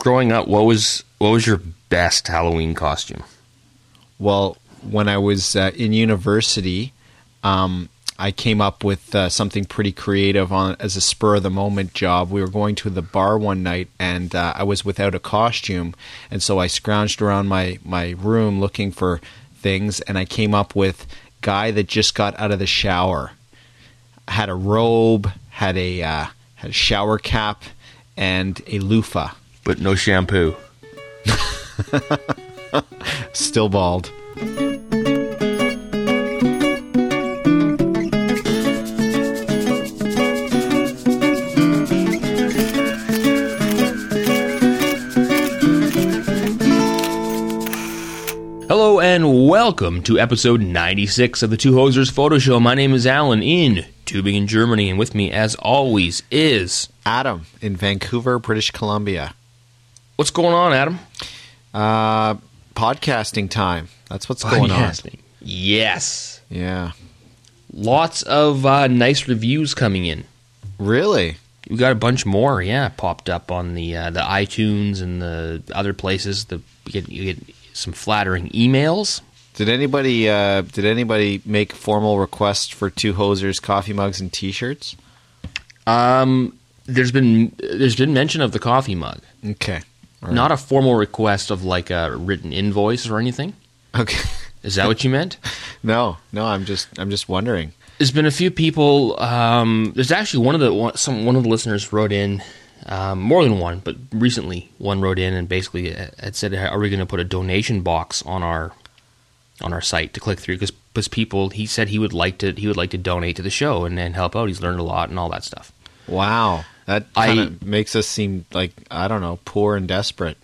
growing up, what was your best Halloween costume? Well, when I was in university, I came up with something pretty creative as a spur-of-the-moment job. We were going to the bar one night, and I was without a costume, and so I scrounged around my room looking for things, and I came up with guy that just got out of the shower. Had a robe, had a shower cap, and a loofah. But no shampoo. Still bald. Hello and welcome to episode 96 of the Two Hosers Photo Show. My name is Alan in Tübingen, Germany, and with me, as always, is Adam in Vancouver, British Columbia. What's going on, Adam? Podcasting time. That's what's going on. Yes. Yeah. Lots of nice reviews coming in. Really? We got a bunch more, popped up on the iTunes and the other places. You get some flattering emails. Did anybody make formal requests for Two Hosers coffee mugs and T-shirts? There's been mention of the coffee mug. Okay. All right. Not a formal request of like a written invoice or anything. Okay. Is that what you meant? No. I'm just wondering. There's been a few people. There's actually one of the listeners wrote in. More than one, but recently one wrote in and basically had said, "Are we going to put a donation box on our site to click through?" Because people, he said he would like to donate to the show and help out. He's learned a lot and all that stuff. Wow, that kind of makes us seem like, I don't know, poor and desperate.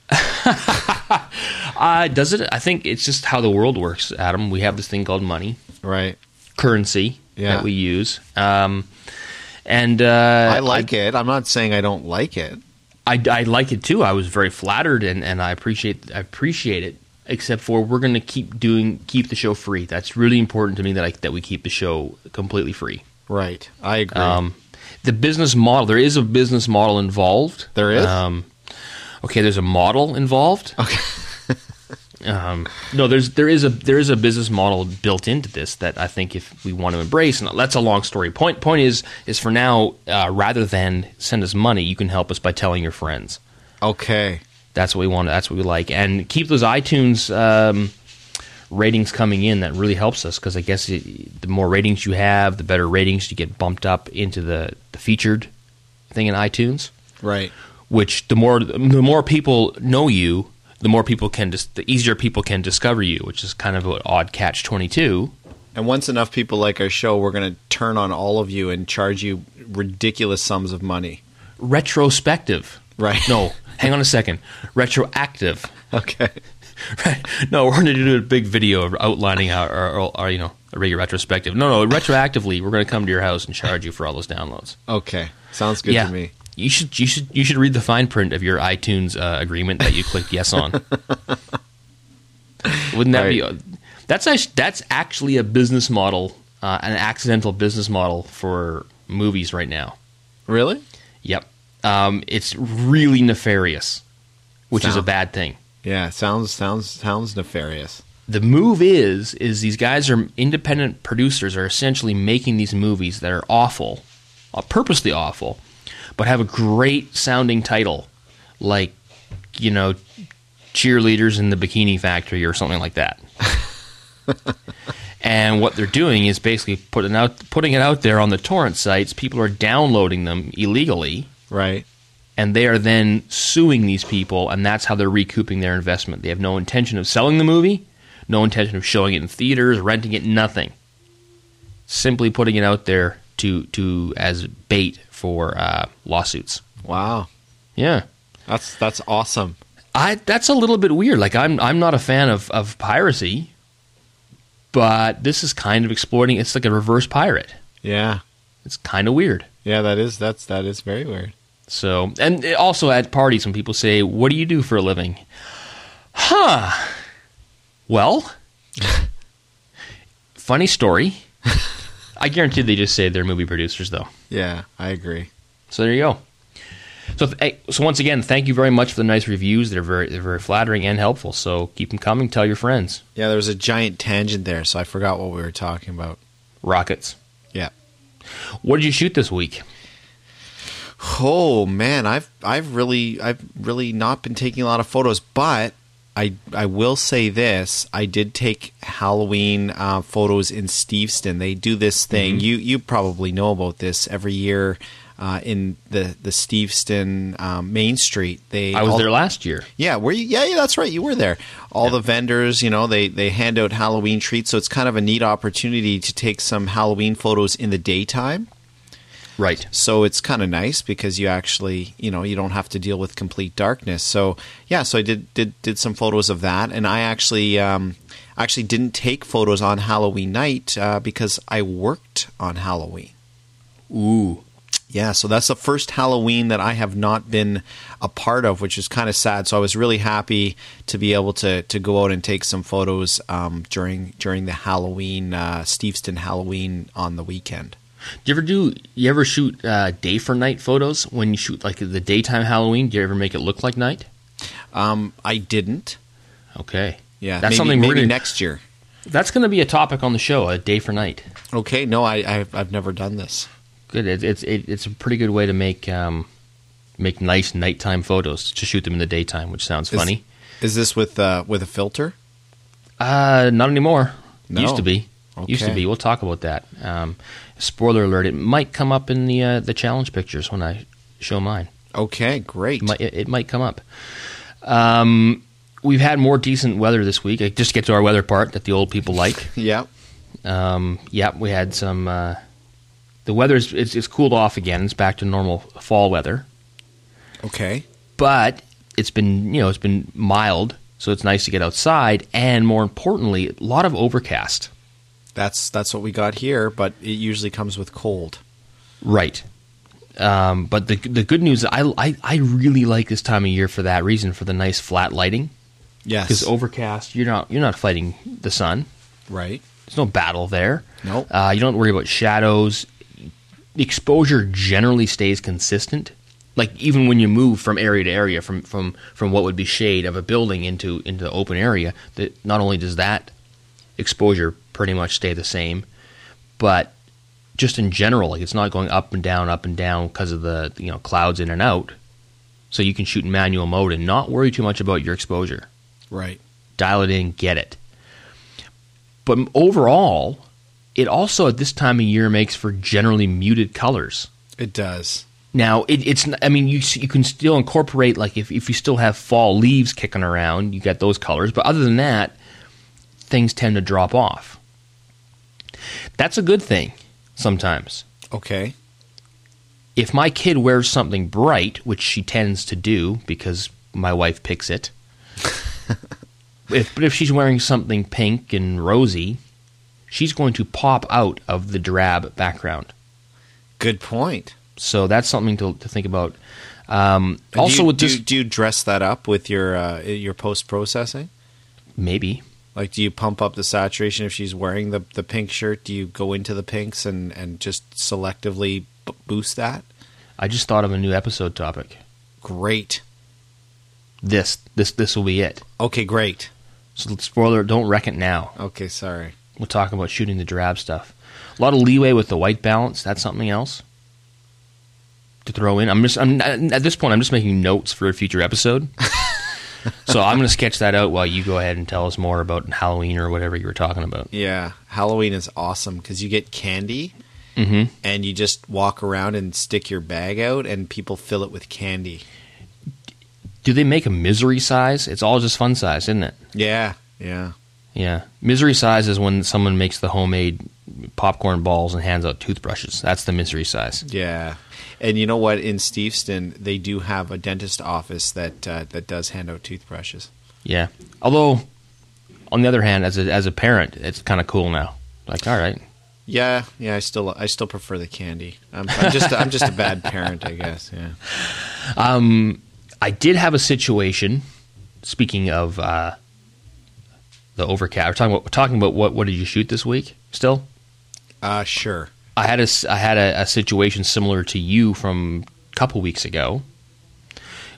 Does it? I think it's just how the world works, Adam. We have this thing called money, right? Currency that we use. And I like it. I'm not saying I don't like it. I like it too. I was very flattered, and I appreciate it. Except for we're going to keep the show free. That's really important to me that we keep the show completely free. Right. I agree. The business model. There is a business model involved. There is. Okay. There's a model involved. Okay. No, there is a business model built into this that I think if we want to embrace, and that's a long story. Point is for now, rather than send us money, you can help us by telling your friends. Okay, that's what we want. That's what we like, and keep those iTunes ratings coming in. That really helps us because I guess the more ratings you have, the better ratings you get bumped up into the featured thing in iTunes. Right. Which the more people know you, the easier people can discover you, which is kind of an odd catch-22. And once enough people like our show, we're going to turn on all of you and charge you ridiculous sums of money. Retrospective. Right. No, hang on a second. Retroactive. Okay. Right. No, we're going to do a big video outlining our a regular retrospective. No, retroactively, we're going to come to your house and charge you for all those downloads. Okay. Sounds good to me. You should read the fine print of your iTunes agreement that you clicked yes on. Wouldn't that be? That's actually a business model, an accidental business model for movies right now. Really? Yep. It's really nefarious, which is a bad thing. Yeah, sounds nefarious. The move is these guys are independent producers are essentially making these movies that are awful, purposely awful. But have a great sounding title, like, Cheerleaders in the Bikini Factory or something like that. And what they're doing is basically putting it out there on the torrent sites. People are downloading them illegally. Right. And they are then suing these people, and that's how they're recouping their investment. They have no intention of selling the movie, no intention of showing it in theaters, renting it, nothing. Simply putting it out there to as bait for lawsuits. Wow. Yeah. That's awesome. That's a little bit weird. Like I'm not a fan of piracy, but this is kind of exploiting. It's like a reverse pirate. Yeah. It's kind of weird. Yeah, that is very weird. So, and also at parties when people say, "What do you do for a living?" Huh. Well, funny story. I guarantee they just say they're movie producers, though. Yeah, I agree. So there you go. So once again, thank you very much for the nice reviews. They're very flattering and helpful. So keep them coming. Tell your friends. Yeah, there was a giant tangent there, so I forgot what we were talking about. Rockets. Yeah. What did you shoot this week? Oh man, I've really not been taking a lot of photos, but I will say this: I did take Halloween photos in Steveston. They do this thing. Mm-hmm. You probably know about this every year in the Steveston Main Street. I was there last year. Yeah, were you? Yeah, that's right. You were there. All the vendors, they hand out Halloween treats, so it's kind of a neat opportunity to take some Halloween photos in the daytime. Right. So it's kind of nice because you actually, you don't have to deal with complete darkness. So yeah, so I did some photos of that, and I actually didn't take photos on Halloween night because I worked on Halloween. Ooh. Yeah, so that's the first Halloween that I have not been a part of, which is kind of sad. So I was really happy to be able to go out and take some photos during the Halloween Steveston Halloween on the weekend. Do you ever shoot day for night photos when you shoot like the daytime Halloween? Do you ever make it look like night? I didn't. Okay. Yeah, that's maybe next year. That's going to be a topic on the show, a day for night. Okay. No, I've never done this. Good. It's a pretty good way to make nice nighttime photos to shoot them in the daytime, which sounds funny. Is this with a filter? Not anymore. No. Used to be. Okay. Used to be. We'll talk about that. Spoiler alert: it might come up in the challenge pictures when I show mine. Okay, great. It might come up. We've had more decent weather this week. I just get to our weather part that the old people like. Yeah. We had some. The weather it's cooled off again. It's back to normal fall weather. Okay. But it's been mild, so it's nice to get outside, and more importantly, a lot of overcast. That's what we got here, but it usually comes with cold. Right. But the good news, I really like this time of year for that reason, for the nice flat lighting. Yes. Because overcast, you're not fighting the sun. Right. There's no battle there. Nope. You don't worry about shadows. The exposure generally stays consistent. Like even when you move from area to area, from what would be shade of a building into the open area, that not only does that exposure pretty much stay the same, but just in general, like it's not going up and down because of the clouds in and out. So you can shoot in manual mode and not worry too much about your exposure. Right. Dial it in, get it. But overall, it also at this time of year makes for generally muted colors. It does. Now it's. I mean, you can still incorporate, like if you still have fall leaves kicking around, you get those colors. But other than that, things tend to drop off. That's a good thing sometimes. Okay. If my kid wears something bright, which she tends to do because my wife picks it, but if she's wearing something pink and rosy, she's going to pop out of the drab background. Good point. So that's something to think about. Do you dress that up with your post-processing? Maybe. Like, do you pump up the saturation if she's wearing the pink shirt? Do you go into the pinks and just selectively boost that? I just thought of a new episode topic. Great. This will be it. Okay, great. So spoiler, don't wreck it now. Okay, sorry. We'll talk about shooting the drab stuff. A lot of leeway with the white balance. That's something else to throw in. At this point, I'm just making notes for a future episode. So I'm going to sketch that out while you go ahead and tell us more about Halloween or whatever you were talking about. Yeah, Halloween is awesome because you get candy, and you just walk around and stick your bag out, and people fill it with candy. Do they make a misery size? It's all just fun size, isn't it? Yeah. Yeah. Misery size is when someone makes the homemade popcorn balls and hands out toothbrushes. That's the misery size. Yeah. And you know what? In Steveston, they do have a dentist office that does hand out toothbrushes. Yeah. Although, on the other hand, as a parent, it's kind of cool now. Like, all right. Yeah. I still prefer the candy. I'm just a bad parent, I guess. Yeah. I did have a situation. Speaking of the overcast, we're talking about what did you shoot this week? Still? Sure. I had a situation similar to you from a couple weeks ago.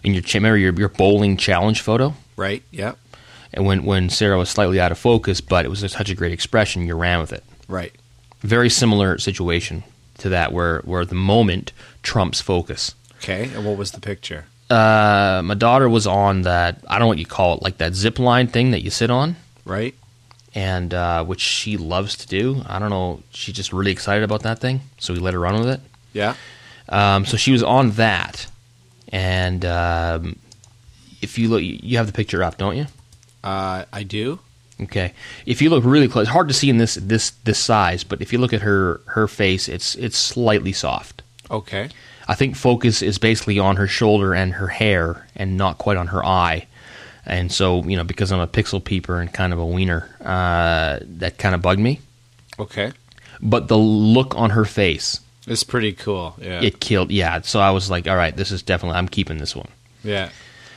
in remember your bowling challenge photo? Right. Yeah. And when Sarah was slightly out of focus, but it was such a great expression, you ran with it. Right. Very similar situation to that, where the moment trumps focus. Okay. And what was the picture? My daughter was on that, I don't know what you call it, like that zip line thing that you sit on. Right. And which she loves to do. I don't know, she's just really excited about that thing, so we let her run with it. Yeah. So she was on that, and if you look, you have the picture up, don't you? I do. Okay. If you look really close, it's hard to see in this size, but if you look at her face, it's slightly soft. Okay. I think focus is basically on her shoulder and her hair, and not quite on her eye. And so, because I'm a pixel peeper and kind of a wiener, that kind of bugged me. Okay. But the look on her face, it's pretty cool. Yeah. It killed. Yeah. So I was like, all right, this is definitely, I'm keeping this one. Yeah.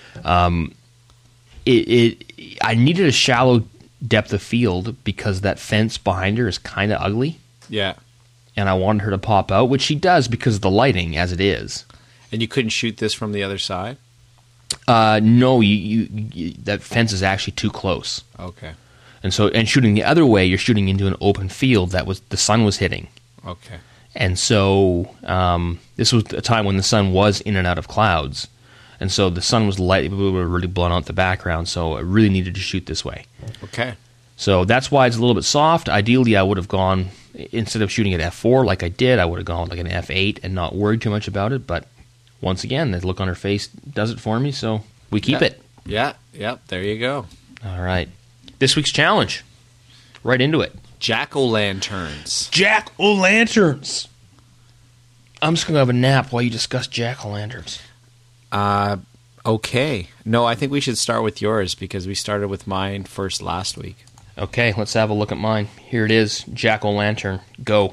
I needed a shallow depth of field because that fence behind her is kind of ugly. Yeah. And I wanted her to pop out, which she does because of the lighting as it is. And you couldn't shoot this from the other side? No, that fence is actually too close. Okay. And shooting the other way, you're shooting into an open field that the sun was hitting. Okay. And so this was a time when the sun was in and out of clouds. And so the sun was light, really blown out the background, so I really needed to shoot this way. Okay. So that's why it's a little bit soft. Ideally, I would have gone, instead of shooting at f4 like I did, I would have gone like an f8 and not worried too much about it. But once again, the look on her face does it for me, so we keep it. Yeah, there you go. All right. This week's challenge. Right into it. Jack-o'-lanterns. Jack-o'-lanterns. I'm just going to have a nap while you discuss jack-o'-lanterns. Okay. No, I think we should start with yours because we started with mine first last week. Okay, let's have a look at mine. Here it is, jack-o'-lantern. Go.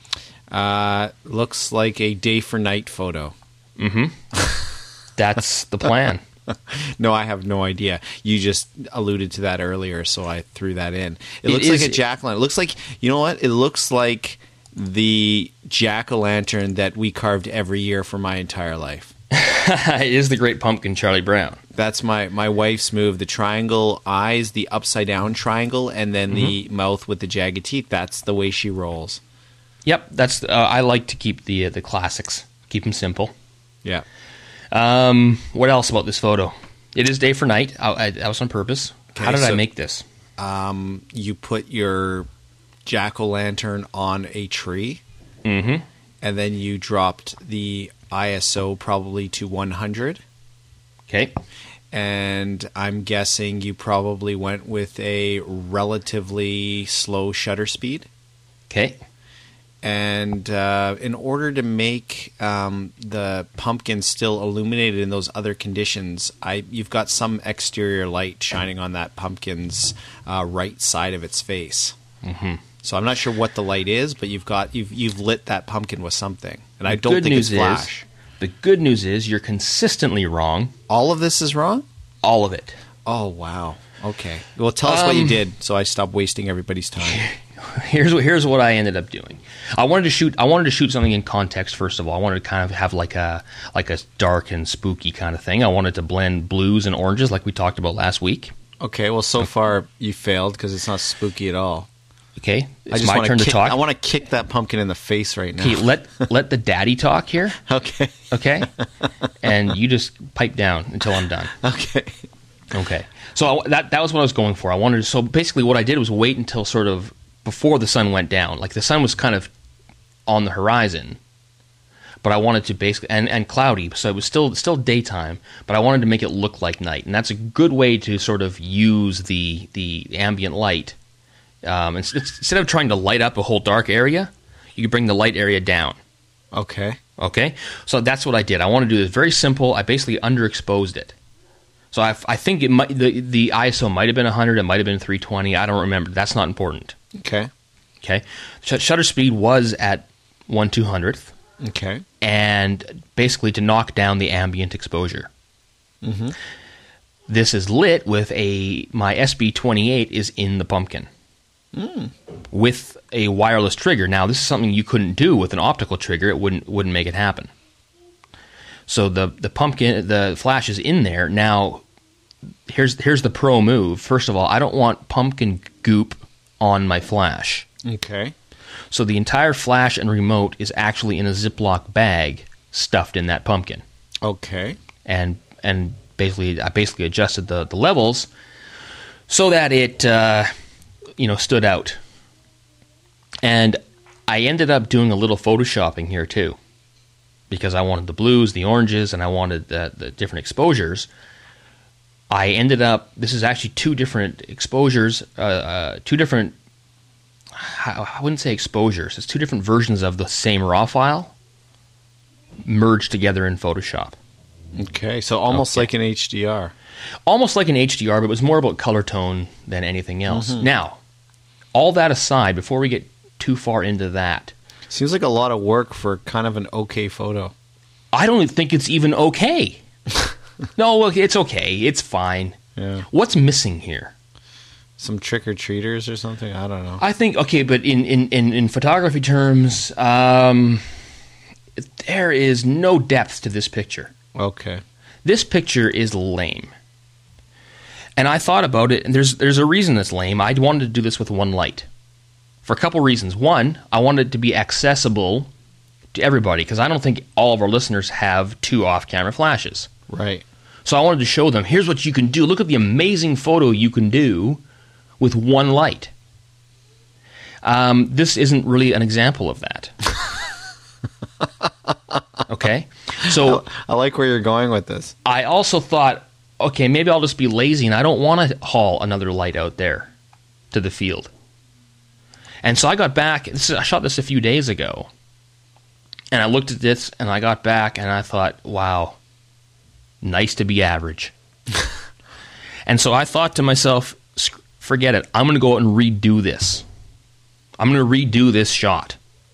Looks like a day for night photo. Mm-hmm. That's the plan. No, I have no idea. You just alluded to that earlier, so I threw that in. It looks like a jack-o'-lantern. It looks like, you know what? It looks like the jack-o'-lantern that we carved every year for my entire life. It is the Great Pumpkin, Charlie Brown. That's my wife's move. The triangle eyes, the upside-down triangle, and then the mouth with the jagged teeth. That's the way she rolls. Yep, that's. I like to keep the classics. Keep them simple. Yeah. What else about this photo? It is day for night. That was on purpose. Okay, How did I make this? You put your jack-o'-lantern on a tree, and then you dropped the ISO probably to 100. Okay. And I'm guessing you probably went with a relatively slow shutter speed. Okay. And in order to make the pumpkin still illuminated in those other conditions, you've got some exterior light shining on that pumpkin's right side of its face. Mm-hmm. So I'm not sure what the light is, but you've lit that pumpkin with something, and I don't think it's flash. The good news is you're consistently wrong. All of this is wrong? All of it. Oh, wow. Okay. Well, tell us what you did so I stop wasting everybody's time. Here's what I ended up doing. I wanted to shoot something in context first of all. I wanted to kind of have like a dark and spooky kind of thing. I wanted to blend blues and oranges like we talked about last week. Okay, well so far you failed because it's not spooky at all. Okay, it's my turn to talk. I want to kick that pumpkin in the face right now. Okay, let the daddy talk here. Okay. Okay? And you just pipe down until I'm done. Okay. Okay. So that was what I was going for. So basically what I did was wait until sort of before the sun went down. Like the sun was kind of on the horizon, but I wanted to basically and cloudy, so it was still daytime, but I wanted to make it look like night. And that's a good way to sort of use the ambient light. Instead of trying to light up a whole dark area, you can bring the light area down. Okay. Okay? So that's what I did. I want to do this very simple. I basically underexposed it. So I think it might the ISO might have been 100, it might have been 320. I don't remember. That's not important. Okay. Okay. Shutter speed was at 1/200th. Okay. And basically to knock down the ambient exposure. Mm-hmm. This is lit with my SB28 is in the pumpkin. With a wireless trigger. Now, this is something you couldn't do with an optical trigger. It wouldn't make it happen. So the pumpkin, the flash is in there. Now, here's the pro move. First of all, I don't want pumpkin goop on my flash. Okay. So the entire flash and remote is actually in a Ziploc bag stuffed in that pumpkin. Okay. And basically, I adjusted the levels so that it stood out. And I ended up doing a little photoshopping here too, because I wanted the blues, the oranges, and I wanted the different exposures. I ended up, this is actually two different exposures, two different, I wouldn't say exposures, it's two different versions of the same raw file merged together in Photoshop. Okay, so almost like an HDR. Almost like an HDR, but it was more about color tone than anything else. Mm-hmm. Now, all that aside, before we get too far into that, seems like a lot of work for kind of an okay photo. I don't think it's even okay. No, it's okay. It's fine. Yeah. What's missing here? Some trick-or-treaters or something? I don't know. I think, okay, but in photography terms, there is no depth to this picture. Okay. This picture is lame. And I thought about it, and there's a reason it's lame. I wanted to do this with one light for a couple reasons. One, I wanted it to be accessible to everybody, because I don't think all of our listeners have two off-camera flashes. Right. So I wanted to show them, here's what you can do. Look at the amazing photo you can do with one light. This isn't really an example of that. Okay? So I like where you're going with this. I also thought, okay, maybe I'll just be lazy and I don't want to haul another light out there to the field. And so I got back, I shot this a few days ago, and I looked at this and I got back and I thought, wow, nice to be average. And so I thought to myself, forget it, I'm going to go out and redo this. I'm going to redo this shot.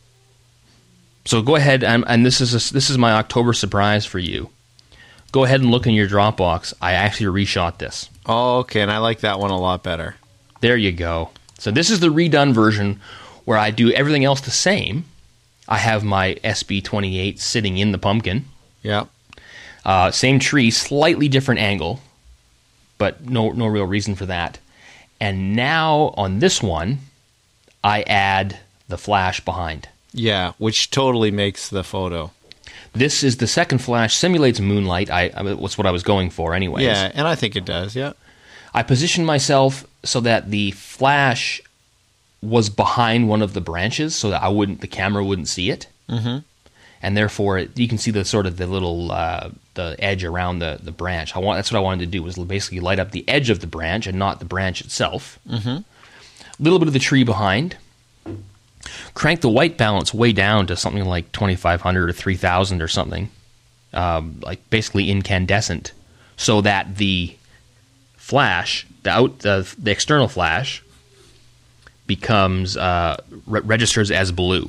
So go ahead, and this is my October surprise for you. Go ahead and look in your Dropbox. I actually reshot this. Oh, okay, and I like that one a lot better. There you go. So this is the redone version where I do everything else the same. I have my SB28 sitting in the pumpkin. Yeah. Same tree, slightly different angle, but no real reason for that. And now on this one, I add the flash behind. Yeah, which totally makes the photo. This is the second flash, simulates moonlight. That's what I was going for anyways. Yeah, and I think it does, yeah. I positioned myself so that the flash was behind one of the branches so that the camera wouldn't see it. Mm-hmm. And therefore, you can see the sort of the little the edge around the branch. That's what I wanted to do, was basically light up the edge of the branch and not the branch itself. Mm-hmm. A little bit of the tree behind. Crank the white balance way down to something like 2,500 or 3,000 or something, like basically incandescent, so that the flash, the external flash, becomes registers as blue.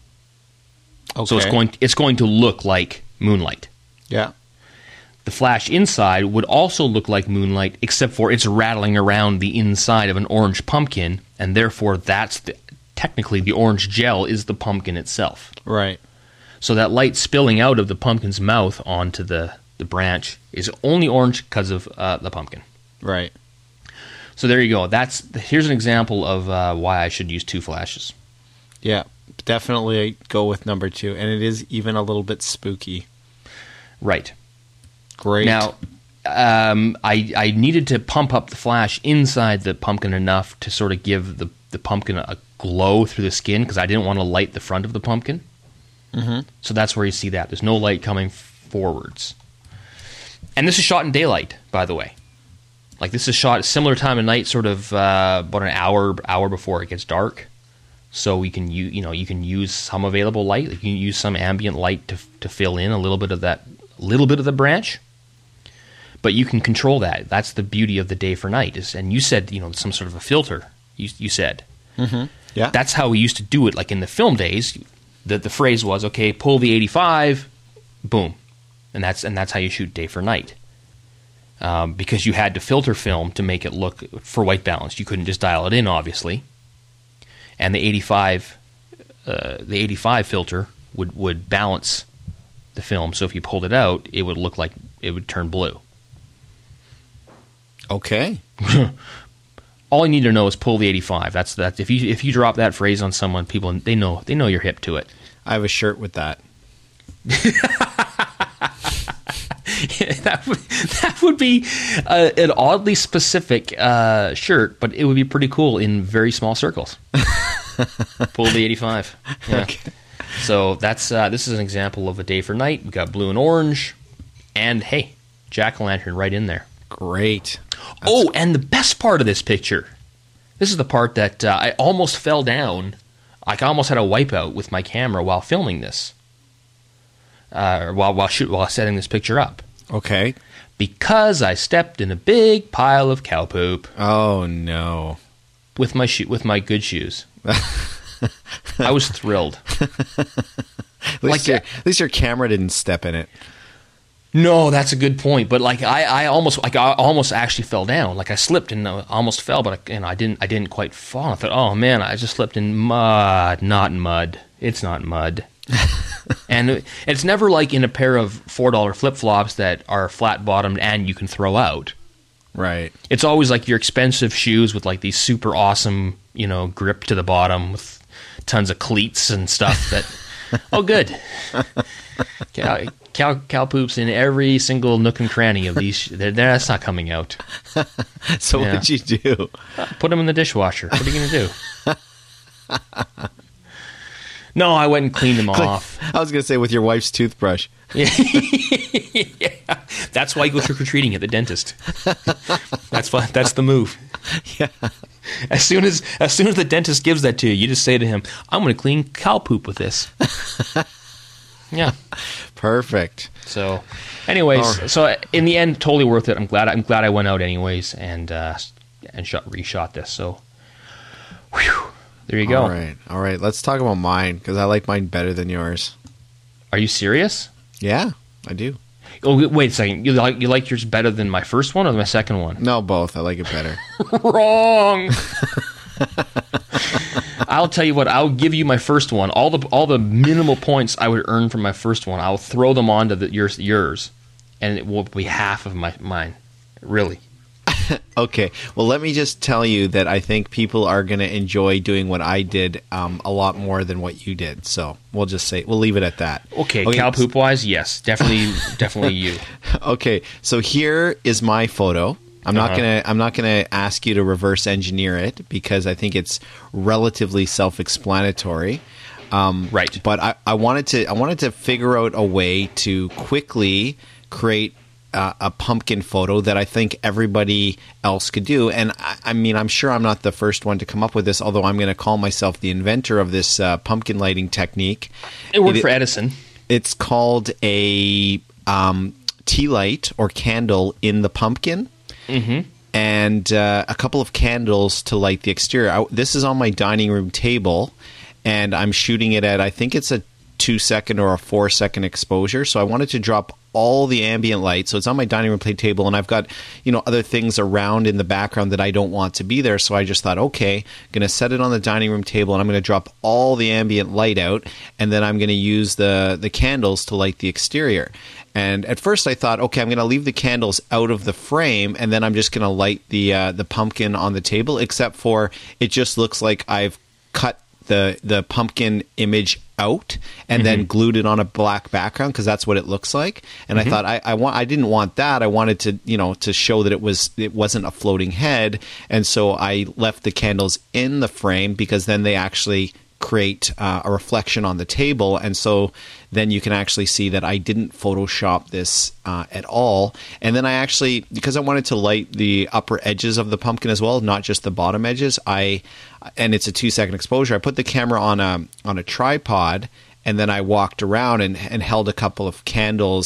Okay. So it's going to look like moonlight. Yeah. The flash inside would also look like moonlight, except for it's rattling around the inside of an orange pumpkin, and therefore technically the orange gel is the pumpkin itself. Right. So that light spilling out of the pumpkin's mouth onto the branch is only orange because of the pumpkin. Right. So there you go. Here's an example of why I should use two flashes. Yeah, definitely go with number 2, and it is even a little bit spooky. Right. Great. Now, I needed to pump up the flash inside the pumpkin enough to sort of give the pumpkin a glow through the skin, because I didn't want to light the front of the pumpkin. Mm-hmm. So that's where you see that. There's no light coming forwards. And this is shot in daylight, by the way. Like, this is shot at a similar time of night, sort of about an hour before it gets dark. So you can use some available light. You can use some ambient light to fill in a little bit of the branch. But you can control that. That's the beauty of the day for night. And you said, some sort of a filter. You said. Mm-hmm. Yeah. That's how we used to do it. Like in the film days, the phrase was, okay, pull the 85, boom, and that's how you shoot day for night. Because you had to filter film to make it look for white balance. You couldn't just dial it in, obviously. And the 85 filter would balance the film. So if you pulled it out, it would look like it would turn blue. Okay. All you need to know is pull the 85. That's if you drop that phrase on someone, people they know you're hip to it. I have a shirt with that. that would be an oddly specific shirt, but it would be pretty cool in very small circles. Pull the 85. Yeah. Okay. So that's this is an example of a day for night. We got blue and orange, and hey, jack-o'-lantern right in there. Great. And the best part of this picture. This is the part that I almost fell down. Like I almost had a wipeout with my camera while filming this. While setting this picture up. Okay. Because I stepped in a big pile of cow poop. Oh no. With my good shoes. I was thrilled. At least your camera didn't step in it. No, that's a good point. But I almost actually fell down. Like I slipped and almost fell, but I didn't quite fall. I thought, oh man, I just slipped in mud. Not mud. It's not mud. And it's never like in a pair of $4 flip-flops that are flat-bottomed and you can throw out. Right. It's always like your expensive shoes with like these super awesome, grip to the bottom with tons of cleats and stuff that, oh good. Cow poops in every single nook and cranny of these. That's not coming out. So yeah. What'd you do? Put them in the dishwasher. What are you going to do? No, I went and cleaned them off. I was going to say with your wife's toothbrush. Yeah. That's why you go trick-or-treating at the dentist. That's the move. Yeah. As soon as the dentist gives that to you, you just say to him, "I'm going to clean cow poop with this." Yeah. Perfect. So, anyways, so in the end, totally worth it. I'm glad I went out anyways and reshot this. So, whew. There you go. All right. Let's talk about mine because I like mine better than yours. Are you serious? Yeah, I do. Oh, wait a second. You like yours better than my first one or my second one? No, both. I like it better. Wrong. I'll tell you what. I'll give you my first one. All the minimal points I would earn from my first one, I'll throw them onto yours, and it will be half of mine. Really. Okay, well, let me just tell you that I think people are going to enjoy doing what I did a lot more than what you did. So we'll leave it at that. Okay, cow poop wise, yes, definitely you. Okay, so here is my photo. I'm not gonna ask you to reverse engineer it because I think it's relatively self-explanatory. Right, but I wanted to figure out a way to quickly create a pumpkin photo that I think everybody else could do. And I mean, I'm sure I'm not the first one to come up with this, although I'm going to call myself the inventor of this pumpkin lighting technique. It worked for Edison. It's called a tea light or candle in the pumpkin. Mm-hmm. And a couple of candles to light the exterior. This is on my dining room table, and I'm shooting it at, I think it's a 2-second or a 4-second exposure. So I wanted to drop all the ambient light. So it's on my dining room plate table, and I've got, other things around in the background that I don't want to be there. So I just thought, okay, I'm going to set it on the dining room table, and I'm going to drop all the ambient light out, and then I'm going to use the candles to light the exterior. And at first I thought, okay, I'm going to leave the candles out of the frame, and then I'm just going to light the pumpkin on the table, except for it just looks like I've cut the pumpkin image out and then glued it on a black background because that's what it looks like. And I thought I didn't want that. I wanted to to show that it wasn't a floating head, and so I left the candles in the frame because then they actually create a reflection on the table, and so then you can actually see that I didn't Photoshop this at all. And then I actually, because I wanted to light the upper edges of the pumpkin as well, not just the bottom edges, and it's a 2-second exposure, I put the camera on a tripod, and then I walked around and held a couple of candles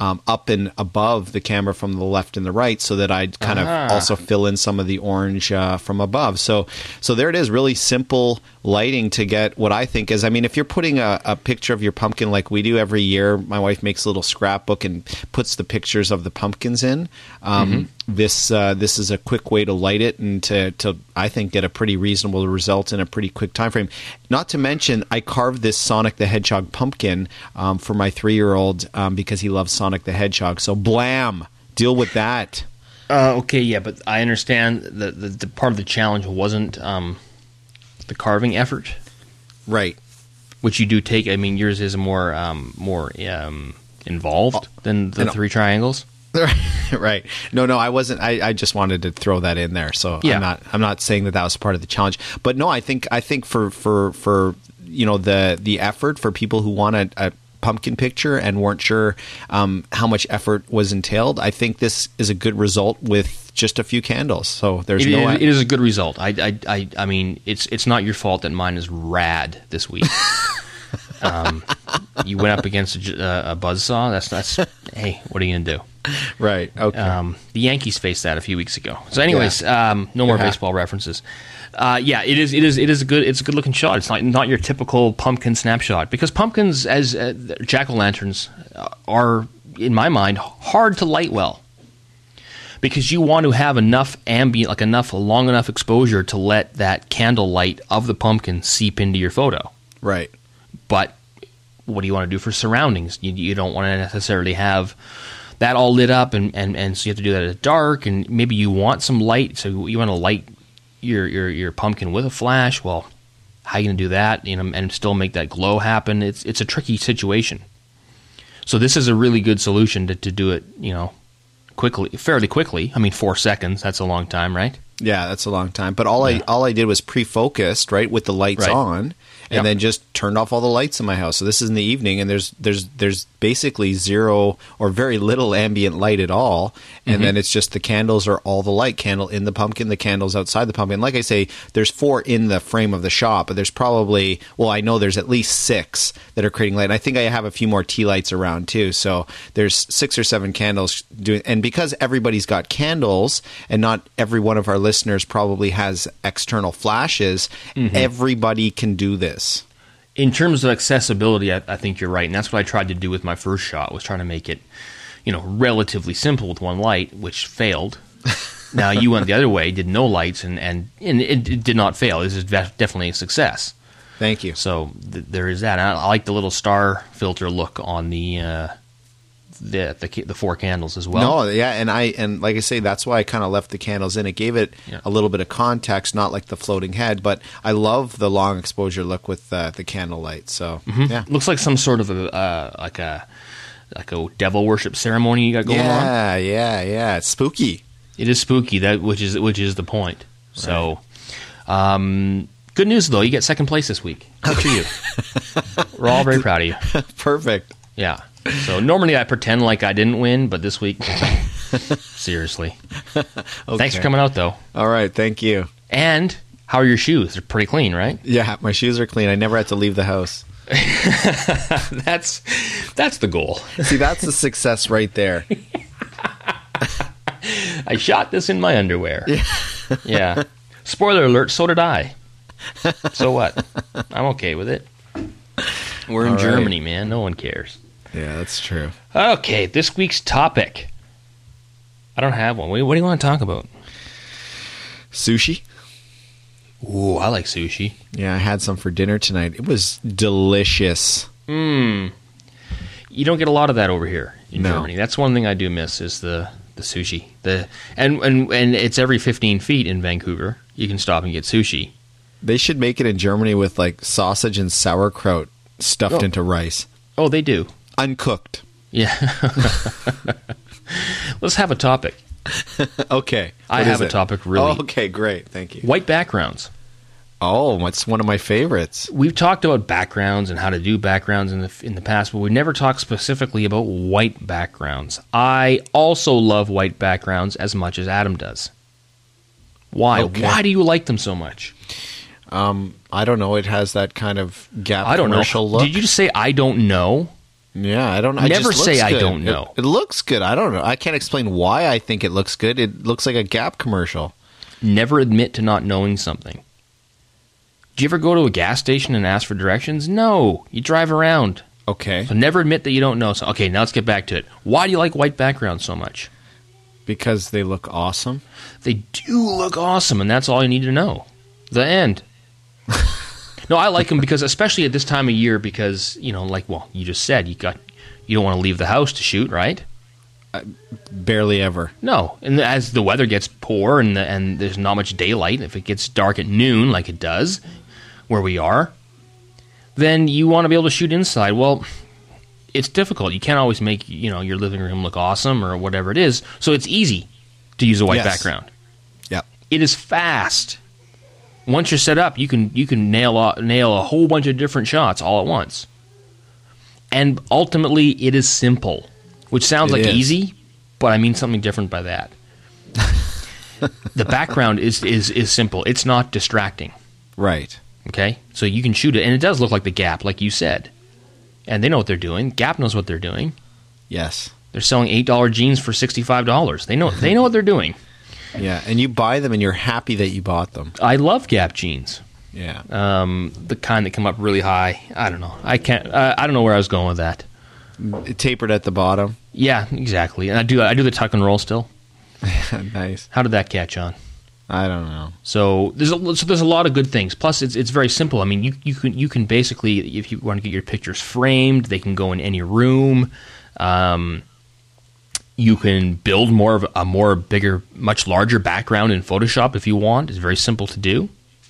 up and above the camera from the left and the right, so that I'd kind of also fill in some of the orange from above. So there it is, really simple lighting to get what I think is, I mean, if you're putting a picture of your pumpkin like we do every year, my wife makes a little scrapbook and puts the pictures of the pumpkins in. This is a quick way to light it and to I think get a pretty reasonable result in a pretty quick time frame. Not to mention, I carved this Sonic the Hedgehog pumpkin for my 3-year-old because he loves Sonic the Hedgehog. So blam, deal with that. Okay, yeah, but I understand the part of the challenge wasn't the carving effort, Right. which you do take. I mean, yours is more involved than the 3 triangles. Right. No, I wasn't. I just wanted to throw that in there. So Yeah. I'm not saying that was part of the challenge. But no, I think for the effort for people who want a pumpkin picture and weren't sure how much effort was entailed, I think this is a good result with just a few candles. So there's It is a good result. I mean, it's not your fault that mine is rad this week. You went up against a buzzsaw. That's hey, what are you gonna do? Right. Okay. The Yankees faced that a few weeks ago. So, anyways, no more baseball references. Yeah, it is a good looking shot. It's not your typical pumpkin snapshot, because pumpkins as jack-o'-lanterns are, in my mind, hard to light well, because you want to have enough ambient, like enough long enough exposure to let that candle light of the pumpkin seep into your photo. Right. But what do you want to do for surroundings? You don't want to necessarily have that all lit up, and so you have to do that at dark, and maybe you want some light, so you want to light your pumpkin with a flash. Well, how are you going to do that, and still make that glow happen? It's a tricky situation. So this is a really good solution to do it, fairly quickly. I mean, 4 seconds, that's a long time, right? Yeah, that's a long time. But all I did was pre-focused, right, with the lights on, and then just turned off all the lights in my house. So this is in the evening, and there's basically zero or very little ambient light at all. And then it's just the candles are all the light. Candle in the pumpkin, the candles outside the pumpkin. Like I say, there's 4 in the frame of the shop, but there's probably, I know there's at least 6 that are creating light. And I think I have a few more tea lights around too. So there's 6 or 7 candles doing. And because everybody's got candles, and not every one of our listeners probably has external flashes, everybody can do this. In terms of accessibility, I think you're right, and that's what I tried to do with my first shot, was trying to make it, relatively simple with one light, which failed. Now you went the other way, did no lights, and it did not fail. This is definitely a success. Thank you. So there is that. I like the little star filter look on the 4 candles as well. No, yeah, and like I say, that's why I kind of left the candles in. It gave it a little bit of context, not like the floating head, but I love the long exposure look with the candle light. So yeah, looks like some sort of like a devil worship ceremony you got going on. Yeah, it's spooky. It is spooky, which is the point. Right. So, good news though, you get second place this week. Good for you. We're all very proud of you. Perfect. Yeah. So normally I pretend like I didn't win, but this week, seriously. Okay. Thanks for coming out, though. All right, thank you. And how are your shoes? They're pretty clean, right? Yeah, my shoes are clean. I never had to leave the house. That's the goal. See, that's a success right there. I shot this in my underwear. Yeah. Spoiler alert, so did I. So what? I'm okay with it. We're in Germany, man. No one cares. Yeah, that's true. Okay, this week's topic. I don't have one. What do you want to talk about? Sushi. Ooh, I like sushi. Yeah, I had some for dinner tonight. It was delicious. You don't get a lot of that over here in Germany. That's one thing I do miss, is the sushi. And it's every 15 feet in Vancouver. You can stop and get sushi. They should make it in Germany with like sausage and sauerkraut stuffed into rice. Oh, they do. Uncooked. Yeah. Let's have a topic. Okay. I have a topic, really. Oh, okay, great. Thank you. White backgrounds. Oh, it's one of my favorites. We've talked about backgrounds and how to do backgrounds in the past, but we've never talked specifically about white backgrounds. I also love white backgrounds as much as Adam does. Why? Okay. Why do you like them so much? I don't know. It has that kind of Gap I don't commercial know. look. Did you just say I don't know? Yeah, I don't know. Never say I don't know. It looks good. I don't know. I can't explain why I think it looks good. It looks like a Gap commercial. Never admit to not knowing something. Do you ever go to a gas station and ask for directions? No. You drive around. Okay. So never admit that you don't know. So, okay, now let's get back to it. Why do you like white backgrounds so much? Because they look awesome. They do look awesome, and that's all you need to know. The end. No, I like them because, especially at this time of year, because, you know, like, well, you just said, you don't want to leave the house to shoot, right? Barely ever. No, and as the weather gets poor and there's not much daylight, if it gets dark at noon like it does where we are, then you want to be able to shoot inside. Well, it's difficult. You can't always make, you know, your living room look awesome or whatever it is. So it's easy to use a white background. Yep. It is fast. Once you're set up, you can nail a whole bunch of different shots all at once. And ultimately, it is simple, which sounds like easy, but I mean something different by that. The background is simple. It's not distracting. Right. Okay? So you can shoot it, and it does look like the Gap, like you said. And they know what they're doing. Gap knows what they're doing. Yes. They're selling $8 jeans for $65. They know what they're doing. Yeah, and you buy them and you're happy that you bought them. I love Gap jeans. Yeah. The kind that come up really high. I don't know. I don't know where I was going with that. It tapered at the bottom. Yeah, exactly. And I do the tuck and roll still. Nice. How did that catch on? I don't know. So there's a lot of good things. Plus, it's very simple. I mean, you can basically, if you want to get your pictures framed, they can go in any room. You can build bigger, much larger background in Photoshop if you want. It's very simple to do.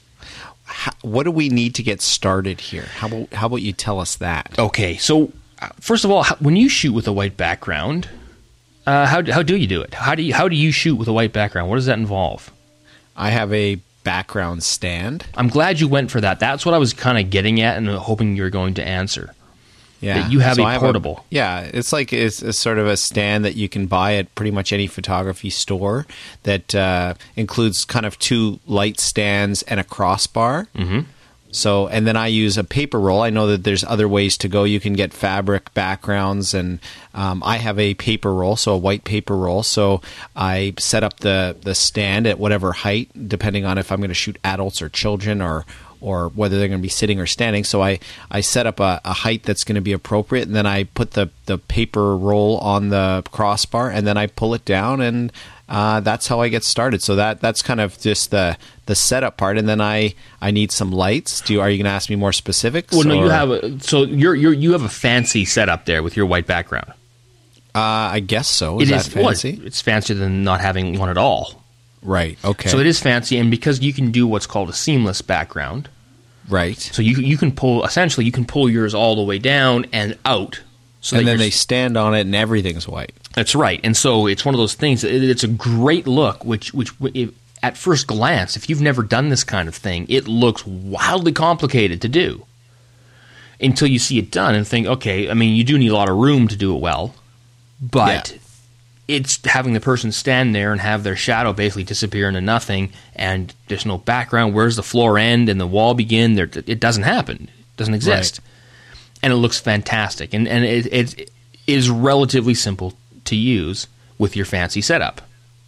What do we need to get started here? How about you tell us that? Okay, so first of all, when you shoot with a white background, how do you do it? How do you shoot with a white background? What does that involve? I have a background stand. I'm glad you went for that. That's what I was kind of getting at and hoping you were going to answer. Yeah, that you have a portable. It's like it's sort of a stand that you can buy at pretty much any photography store that includes kind of two light stands and a crossbar. Mm-hmm. So, and then I use a paper roll. I know that there's other ways to go. You can get fabric backgrounds, and I have a paper roll, so a white paper roll. So I set up the stand at whatever height, depending on if I'm going to shoot adults or children or whether they're going to be sitting or standing. So I set up a height that's going to be appropriate, and then I put the paper roll on the crossbar, and then I pull it down, and that's how I get started. So that's kind of just the setup part, and then I need some lights. Are you going to ask me more specifics? Well, no, you have a fancy setup there with your white background. I guess so. Is that fancy? Well, it's fancier than not having one at all. Right. Okay. So it is fancy, and because you can do what's called a seamless background. Right. So you can pull yours all the way down and out. So and then they stand on it, and everything's white. That's right. And so it's one of those things. It's a great look, which at first glance, if you've never done this kind of thing, it looks wildly complicated to do. Until you see it done and think, okay, I mean, you do need a lot of room to do it well, but it's having the person stand there and have their shadow basically disappear into nothing, and there's no background. Where's the floor end and the wall begin? It doesn't happen. It doesn't exist. Right. And it looks fantastic. And it is relatively simple to use with your fancy setup.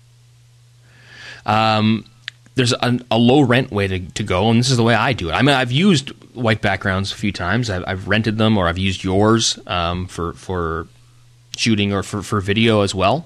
There's a low-rent way to go, and this is the way I do it. I mean, I've used white backgrounds a few times. I've rented them, or I've used yours for shooting or for video as well.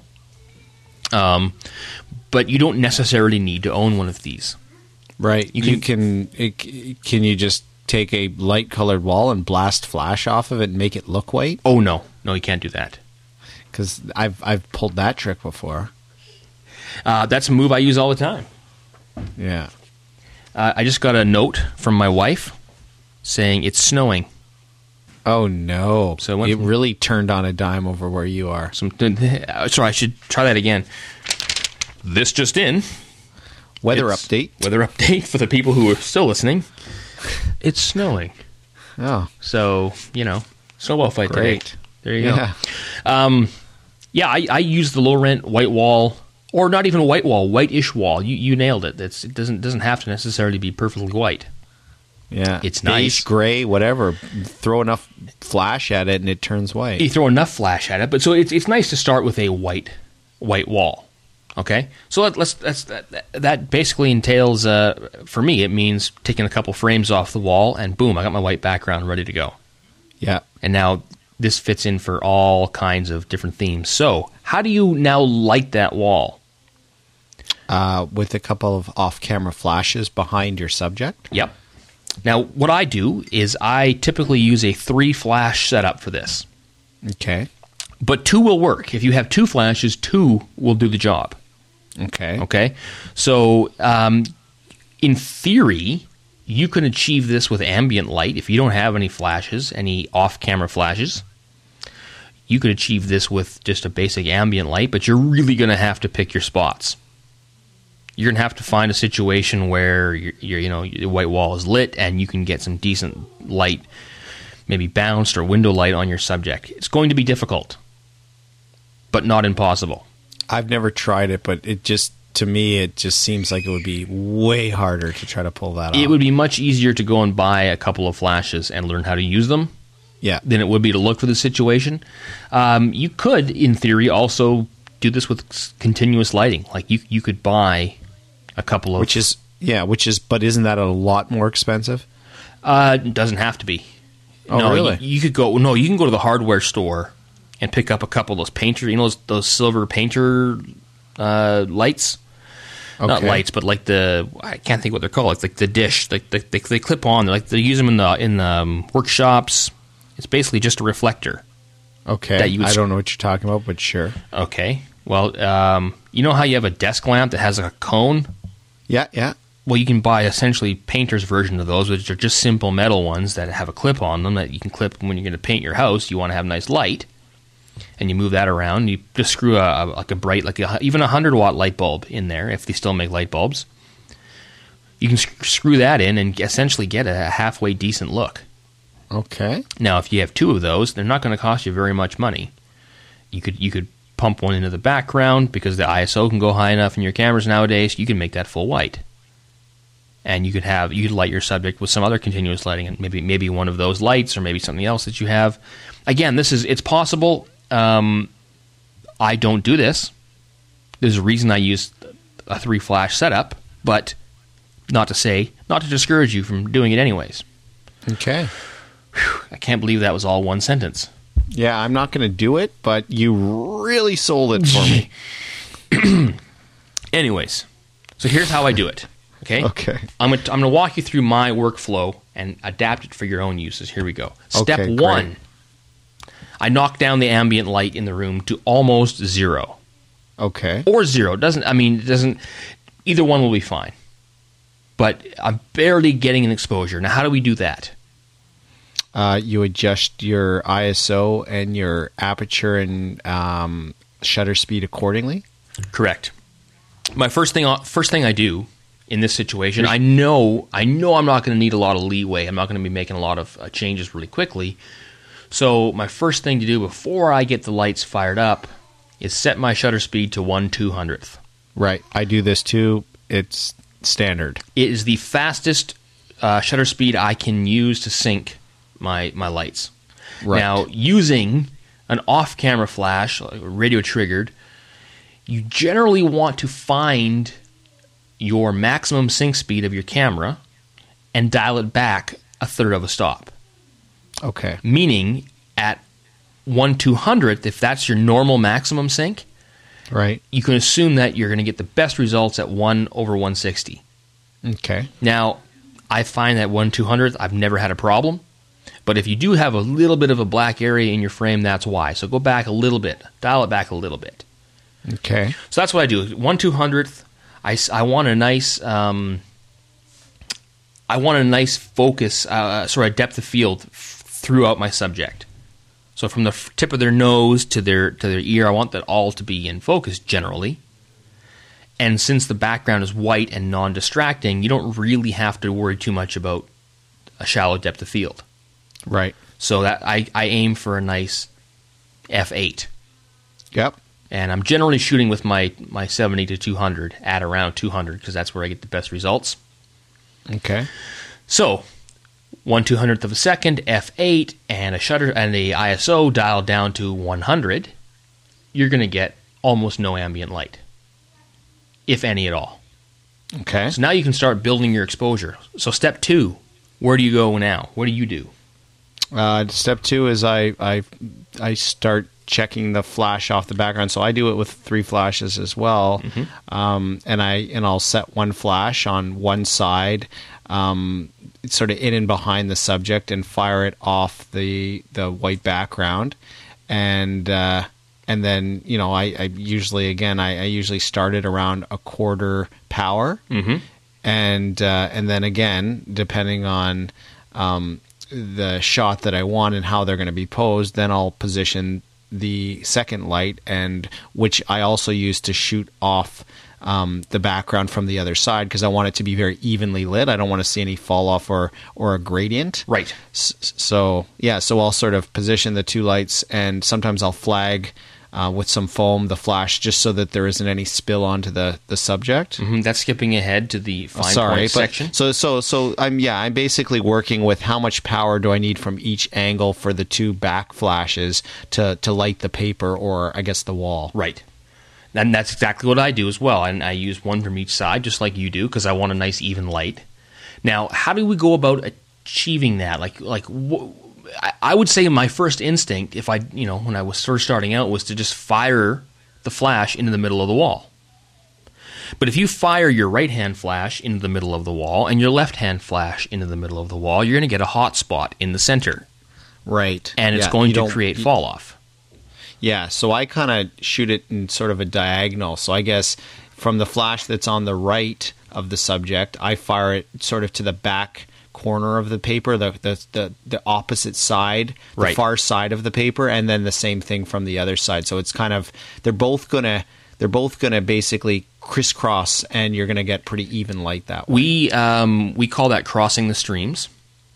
But you don't necessarily need to own one of these. Right. Can you just take a light-colored wall and blast flash off of it and make it look white? Oh, no. No, you can't do that. Because I've pulled that trick before. That's a move I use all the time. Yeah. I just got a note from my wife saying it's snowing. Oh, no. So it really turned on a dime over where you are. Sorry, I should try that again. This just in. Weather update for the people who are still listening. It's snowing. Oh. So, snowball fight Great. today. There you go. I use the low-rent white wall, or not even a white wall, whitish wall. You nailed it. It doesn't have to necessarily be perfectly white. Yeah. It's Beige, nice. gray, whatever. Throw enough flash at it and it turns white. You throw enough flash at it, but so it's nice to start with a white wall. Okay, so that basically entails, for me, it means taking a couple frames off the wall, and boom, I got my white background ready to go. Yeah. And now this fits in for all kinds of different themes. So how do you now light that wall? With a couple of off-camera flashes behind your subject. Yep. Now, what I do is I typically use a 3-flash setup for this. Okay. But 2 will work. If you have 2 flashes, 2 will do the job. Okay. Okay? So, in theory, you can achieve this with ambient light. If you don't have any flashes, any off-camera flashes, you could achieve this with just a basic ambient light, but you're really going to have to pick your spots. You're going to have to find a situation where your white wall is lit and you can get some decent light, maybe bounced or window light on your subject. It's going to be difficult, but not impossible. I've never tried it, but to me, it just seems like it would be way harder to try to pull that off. It would be much easier to go and buy a couple of flashes and learn how to use them than it would be to look for the situation. You could, in theory, also do this with continuous lighting. Like you could buy a couple of... But isn't that a lot more expensive? It doesn't have to be. Oh, no, really? You can go to the hardware store and pick up a couple of those painter, those silver painter lights. Okay. Not lights, but like I can't think what they're called. It's like the dish. They clip on. They use them in the workshops. It's basically just a reflector. Okay. I don't know what you're talking about, but sure. Okay. Well, you know how you have a desk lamp that has like a cone? Yeah. Well, you can buy essentially painter's version of those, which are just simple metal ones that have a clip on them that you can clip when you're going to paint your house. You want to have nice light. And you move that around. You just screw even a 100-watt light bulb in there, if they still make light bulbs. You can screw that in and essentially get a halfway decent look. Okay. Now, if you have 2 of those, they're not going to cost you very much money. You could pump one into the background because the ISO can go high enough in your cameras nowadays. You can make that full white. And you could light your subject with some other continuous lighting, and maybe one of those lights, or maybe something else that you have. Again, it's possible. I don't do this. There's a reason I use a 3-flash setup, but not to discourage you from doing it anyways. Okay. Whew, I can't believe that was all one sentence. Yeah, I'm not going to do it, but you really sold it for me. Anyways, so here's how I do it. Okay. Okay. I'm going to walk you through my workflow and adapt it for your own uses. Here we go. Step 1. Great. I knock down the ambient light in the room to almost 0. Okay. Or 0. Either one will be fine. But I'm barely getting an exposure. Now, how do we do that? You adjust your ISO and your aperture and shutter speed accordingly? Correct. My first thing I do in this situation, I know I'm not going to need a lot of leeway. I'm not going to be making a lot of changes really quickly. So my first thing to do before I get the lights fired up is set my shutter speed to 1/200th. Right. I do this too. It's standard. It is the fastest shutter speed I can use to sync my lights. Right. Now, using an off-camera flash, radio triggered, you generally want to find your maximum sync speed of your camera and dial it back 1/3 of a stop. Okay. Meaning, at 1/200th, if that's your normal maximum sync, right, you can assume that you're going to get the best results at 1/160. Okay. Now, I find that 1/200th, I've never had a problem. But if you do have a little bit of a black area in your frame, that's why. So go back a little bit. Dial it back a little bit. Okay. So that's what I do. 1/200th, I want a nice... I want a nice focus, sort of depth of field throughout my subject. So from the tip of their nose to their ear, I want that all to be in focus generally. And since the background is white and non-distracting, you don't really have to worry too much about a shallow depth of field. Right. So that I aim for a nice f8. Yep. And I'm generally shooting with my 70 to 200 at around 200 because that's where I get the best results. Okay. So 1/200th of a second, f8, and a shutter and the ISO dialed down to 100, you're going to get almost no ambient light, if any at all. Okay. So now you can start building your exposure. So step 2, where do you go now? What do you do? Step 2 is I start checking the flash off the background. So I do it with 3 flashes as well, and I'll set one flash on one side, sort of in and behind the subject, and fire it off the white background, and then I usually start it around a quarter power, and then again, depending on the shot that I want and how they're going to be posed, then I'll position the second light, and which I also use to shoot off the background from the other side, because I want it to be very evenly lit. I don't want to see any fall off or a gradient. Right. So I'll sort of position the 2 lights, and sometimes I'll flag with some foam the flash, just so that there isn't any spill onto the subject. That's skipping ahead to the fine point section. So I'm basically working with how much power do I need from each angle for the 2 back flashes to light the paper, or I guess the wall. Right. And that's exactly what I do as well. And I use one from each side, just like you do, because I want a nice even light. Now, how do we go about achieving that? I would say my first instinct, when I was first starting out, was to just fire the flash into the middle of the wall. But if you fire your right-hand flash into the middle of the wall and your left-hand flash into the middle of the wall, you're going to get a hot spot in the center. Right. And it's going to create fall-off. Yeah, so I kind of shoot it in sort of a diagonal. So I guess from the flash that's on the right of the subject, I fire it sort of to the back corner of the paper, the opposite side, the far side of the paper, and then the same thing from the other side. So it's kind of they're both gonna basically crisscross, and you're gonna get pretty even light that way. We call that crossing the streams.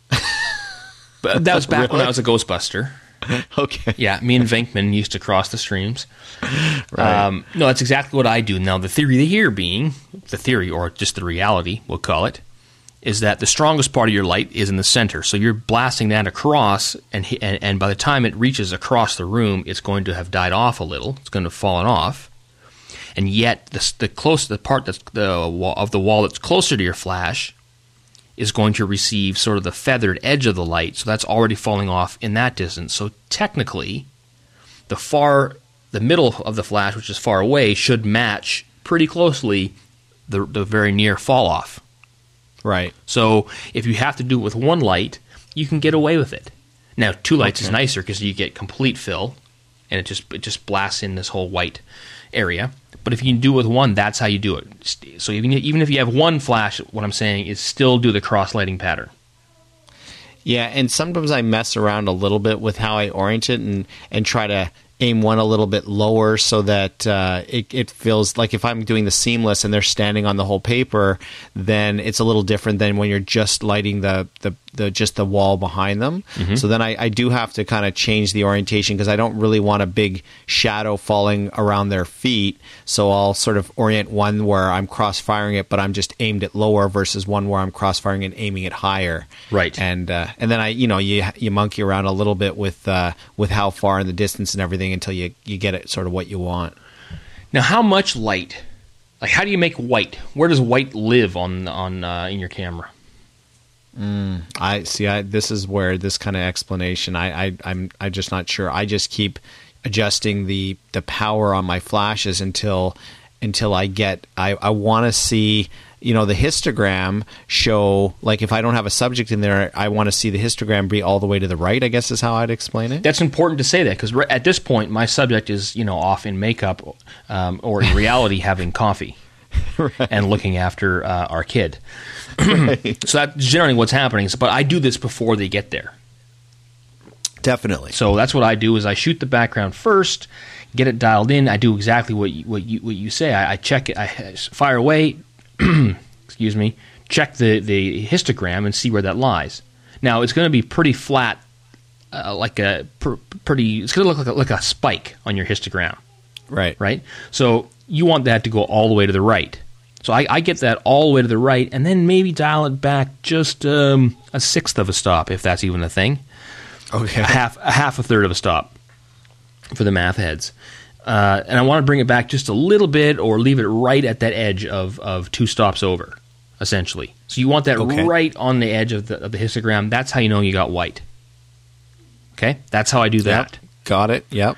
But that was back when I was a Ghostbuster. Okay. Yeah, me and Venkman used to cross the streams. Right. No, that's exactly what I do. Now, the theory here being, or just the reality, we'll call it, is that the strongest part of your light is in the center. So you're blasting that across, and by the time it reaches across the room, it's going to have died off a little. It's going to have fallen off. And yet, the part that's of the wall that's closer to your flash is going to receive sort of the feathered edge of the light, so that's already falling off in that distance. So technically, the middle of the flash, which is far away, should match pretty closely the very near fall off. Right. So if you have to do it with one light, you can get away with it. Now, 2 lights is nicer because you get complete fill, and it just blasts in this whole white area. But if you can do it with one, that's how you do it. So even if you have one flash, what I'm saying is still do the cross-lighting pattern. Yeah, and sometimes I mess around a little bit with how I orient it and try to aim one a little bit lower so that it feels like if I'm doing the seamless and they're standing on the whole paper, then it's a little different than when you're just lighting the wall behind them. Mm-hmm. So then I do have to kind of change the orientation because I don't really want a big shadow falling around their feet. So I'll sort of orient one where I'm cross-firing it, but I'm just aimed it lower versus one where I'm cross-firing and aiming it higher. Right. And then you monkey around a little bit with how far in the distance and everything until you get it sort of what you want. Now, how much light? Like, how do you make white? Where does white live on in your camera? This is where this kind of explanation. I'm just not sure. I just keep adjusting the power on my flashes until I want to see. The histogram show, like if I don't have a subject in there, I want to see the histogram be all the way to the right, I guess is how I'd explain it. That's important to say that because at this point, my subject is, off in makeup or in reality having coffee right. and looking after our kid. Right. So that's generally what's happening. But I do this before they get there. Definitely. So that's what I do is I shoot the background first, get it dialed in. I do exactly what you say. I check it. I fire away. Excuse me, check the histogram and see where that lies. Now, it's going to be pretty flat, it's going to look like a spike on your histogram. Right. Right? So you want that to go all the way to the right. So I get that all the way to the right, and then maybe dial it back just a sixth of a stop, if that's even a thing. Okay. A third of a stop for the math heads. And I want to bring it back just a little bit or leave it right at that edge of 2 stops over, essentially. So you want that right on the edge of the histogram. That's how you know you got white. Okay? That's how I do that. Yep. Got it. Yep.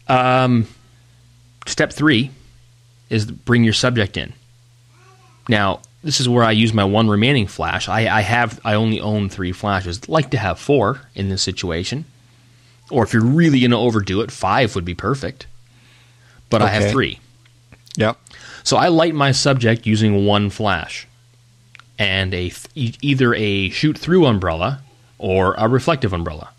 Step 3 is bring your subject in. Now, this is where I use my one remaining flash. I only own 3 flashes. Like to have 4 in this situation. Or if you're really going to overdo it, 5 would be perfect. But I have 3. Yep. So I light my subject using 1 flash. And either a shoot-through umbrella or a reflective umbrella.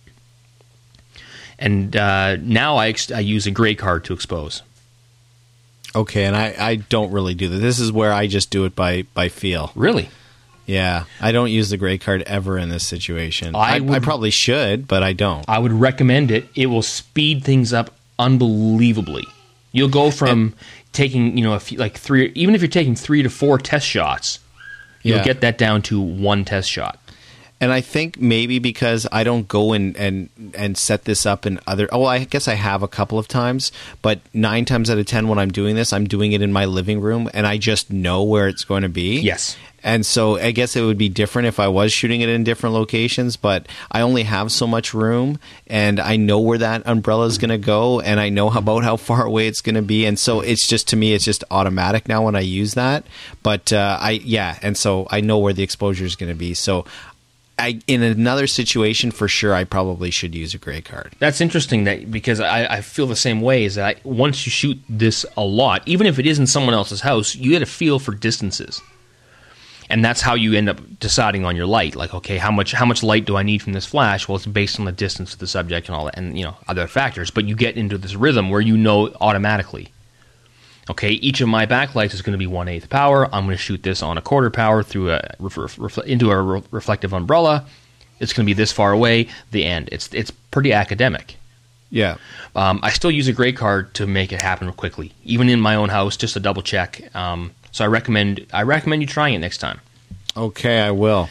And now I use a gray card to expose. Okay, and I don't really do that. This is where I just do it by feel. Really? Yeah, I don't use the gray card ever in this situation. I probably should, but I don't. I would recommend it. It will speed things up unbelievably. You'll go from taking, three, even if you're taking 3 to 4 test shots, you'll get that down to 1 test shot. And I think maybe because I don't go and set this up in other... Oh, I guess I have a couple of times, but 9 times out of 10 when I'm doing this, I'm doing it in my living room, and I just know where it's going to be. Yes. And so I guess it would be different if I was shooting it in different locations, but I only have so much room, and I know where that umbrella is going to go, and I know about how far away it's going to be, and so it's just, to me, it's just automatic now when I use that. But and so I know where the exposure is going to be. So in another situation, for sure, I probably should use a gray card. That's interesting because I feel the same way. Is that once you shoot this a lot, even if it is in someone else's house, you get a feel for distances, and that's how you end up deciding on your light. Like, okay, how much light do I need from this flash? Well, it's based on the distance of the subject and all that, and other factors. But you get into this rhythm where you know automatically. Okay, each of my backlights is going to be 1/8 power. I'm going to shoot this on a quarter power through into a reflective umbrella. It's going to be this far away. The end. It's pretty academic. Yeah. I still use a gray card to make it happen quickly, even in my own house, just to double check. So I recommend you trying it next time. Okay, I will.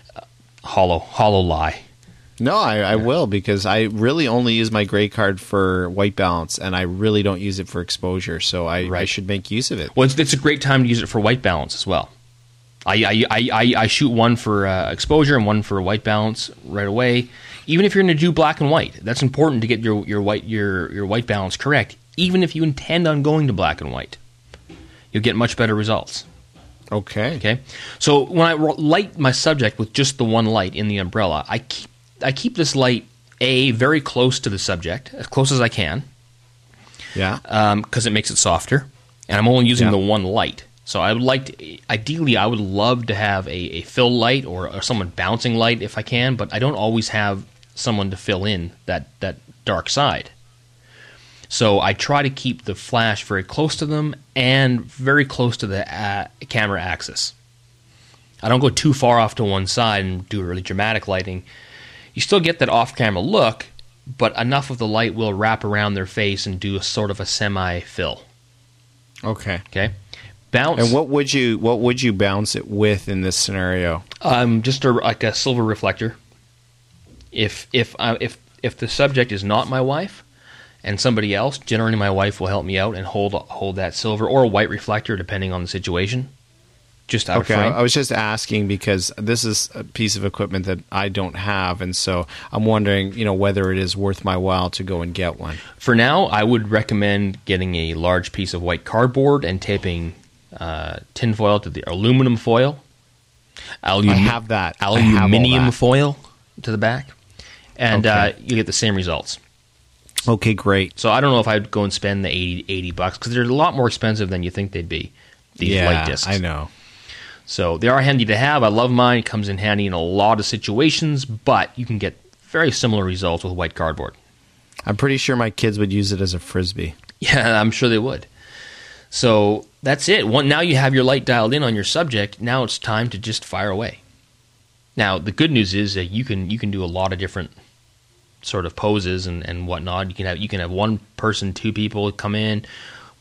Hollow lie. No, I will, because I really only use my gray card for white balance, and I really don't use it for exposure, so I should make use of it. Well, it's a great time to use it for white balance as well. I shoot one for exposure and one for white balance right away. Even if you're going to do black and white, that's important to get your white balance correct. Even if you intend on going to black and white, you'll get much better results. Okay. So when I light my subject with just the 1 light in the umbrella, I keep this light very close to the subject, as close as I can. Yeah. Because it makes it softer, and I'm only using the 1 light. So I would ideally, I would love to have a fill light or someone bouncing light if I can, but I don't always have someone to fill in that dark side. So I try to keep the flash very close to them and very close to the camera axis. I don't go too far off to one side and do really dramatic lighting. You still get that off-camera look, but enough of the light will wrap around their face and do a sort of a semi-fill. Okay. Bounce. And what would you bounce it with in this scenario? Just like a silver reflector. If the subject is not my wife and somebody else, generally my wife will help me out and hold that silver or a white reflector depending on the situation. Just out of frame. I was just asking because this is a piece of equipment that I don't have, and so I'm wondering, whether it is worth my while to go and get one. For now, I would recommend getting a large piece of white cardboard and taping tin foil to the aluminum foil. I have that. Aluminium foil to the back, and you get the same results. Okay, great. So I don't know if I'd go and spend the $80 because they're a lot more expensive than you think they'd be. These light discs. I know. So they are handy to have. I love mine. It comes in handy in a lot of situations, but you can get very similar results with white cardboard. I'm pretty sure my kids would use it as a Frisbee. Yeah, I'm sure they would. So that's it. Now you have your light dialed in on your subject. Now it's time to just fire away. Now, the good news is that you can do a lot of different sort of poses and whatnot. You can have 1 person, 2 people come in,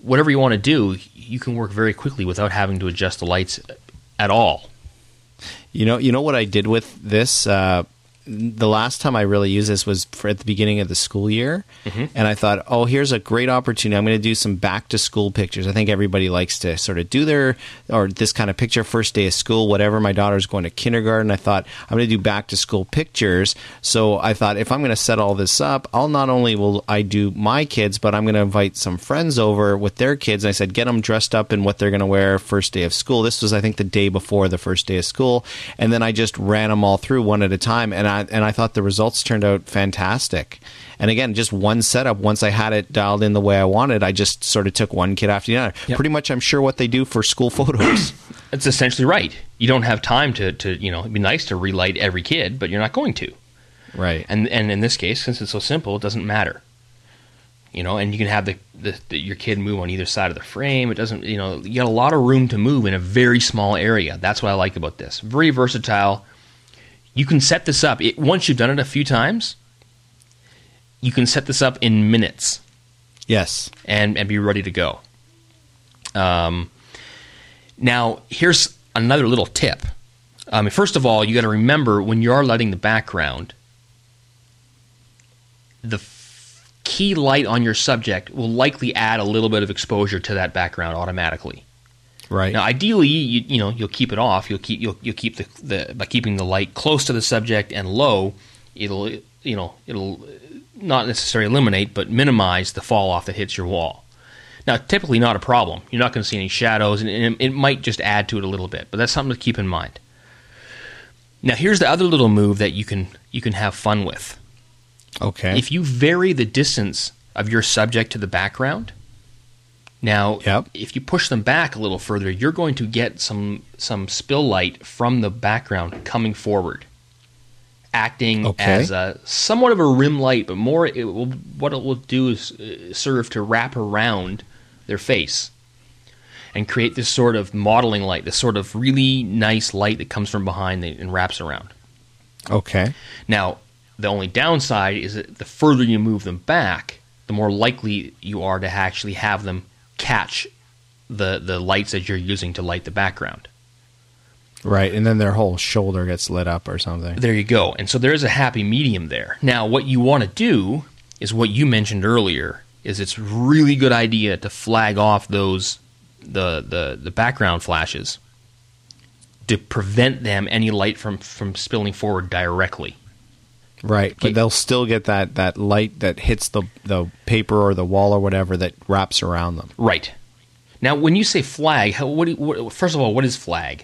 whatever you want to do, you can work very quickly without having to adjust the lights at all. You know what I did with this? The last time I really used this was at the beginning of the school year, and I thought, oh, here's a great opportunity. I'm going to do some back-to-school pictures. I think everybody likes to sort of do this kind of picture, first day of school, whatever. My daughter's going to kindergarten. I thought, I'm going to do back-to-school pictures. So I thought, if I'm going to set all this up, not only will I do my kids, but I'm going to invite some friends over with their kids. And I said, get them dressed up in what they're going to wear first day of school. This was, I think, the day before the first day of school. And then I just ran them all through one at a time, and I thought the results turned out fantastic. And again, just one setup. Once I had it dialed in the way I wanted, I just sort of took one kid after the other. Yep. Pretty much, I'm sure what they do for school photos. That's essentially right. You don't have time to it'd be nice to relight every kid, but you're not going to. Right. And in this case, since it's so simple, it doesn't matter. And you can have your kid move on either side of the frame. It doesn't, you got a lot of room to move in a very small area. That's what I like about this. Very versatile. You can set this up. Once you've done it a few times, you can set this up in minutes. Yes. And be ready to go. Now, here's another little tip. First of all, you got to remember when you are lighting the background, the key light on your subject will likely add a little bit of exposure to that background automatically. Right. Now, ideally, you'll keep it off. You'll keep the by keeping the light close to the subject and low. It'll not necessarily eliminate, but minimize the fall off that hits your wall. Now, typically not a problem. You're not going to see any shadows, and it might just add to it a little bit. But that's something to keep in mind. Now, here's the other little move that you can have fun with. Okay. If you vary the distance of your subject to the background. Now, if you push them back a little further, you're going to get some spill light from the background coming forward, acting as somewhat of a rim light, but more what it will do is serve to wrap around their face and create this sort of modeling light, this sort of really nice light that comes from behind and wraps around. Okay. Now, the only downside is that the further you move them back, the more likely you are to actually have them catch the lights that you're using to light the background. Right, and then their whole shoulder gets lit up or something. There you go. And so there's a happy medium there. Now, what you want to do is what you mentioned earlier, is it's a really good idea to flag off those the background flashes to prevent any light from spilling forward directly. Right, but they'll still get that light that hits the paper or the wall or whatever that wraps around them. Right. Now, when you say flag, first of all, what is flag?